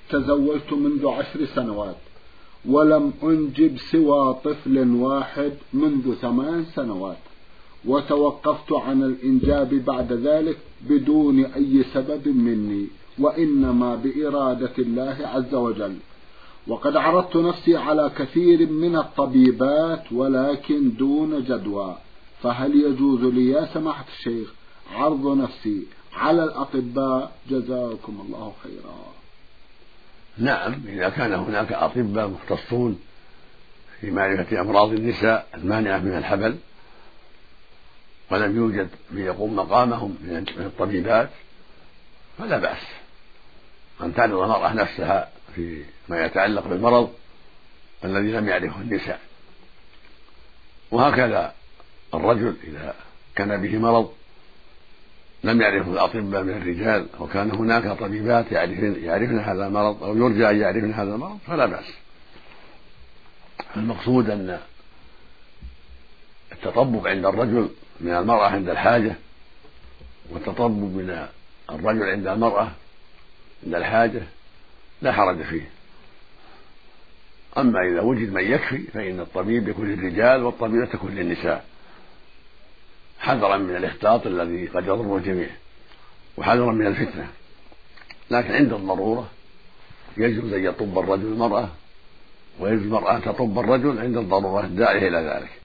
تزوجت منذ 10 سنوات ولم أنجب سوى طفل واحد منذ 8 سنوات، وتوقفت عن الإنجاب بعد ذلك بدون أي سبب مني، وإنما بإرادة الله عز وجل. وقد عرضت نفسي على كثير من الطبيبات ولكن دون جدوى، فهل يجوز لي يا سماحة الشيخ عرض نفسي على الأطباء؟ جزاكم الله خيرا. نعم، إذا كان هناك أطباء مختصون في معرفة أمراض النساء المانعة من الحمل ولم يوجد من يقوم مقامهم من الطبيبات فلا بأس أن تعرض المرأة نفسها في ما يتعلق بالمرض الذي لم يعرفه النساء. وهكذا الرجل إذا كان به مرض لم يعرفه الأطباء من الرجال وكان هناك طبيبات يعرفن هذا المرض أو يرجى أن يعرفن هذا المرض فلا بأس. المقصود أن التطبب عند الرجل من المرأة عند الحاجة، والتطبب من الرجل عند المرأة عند الحاجة لا حرج فيه. أما إذا وجد من يكفي فإن الطبيب يكون للرجال والطبيبة تكون للنساء، حذرا من الاختلاط الذي قد يضر الجميع وحذرا من الفتنة. لكن عند الضرورة يجوز أن يطب الرجل المرأة ويجوز المرأة أن تطب الرجل عند الضرورة الداعية إلى ذلك.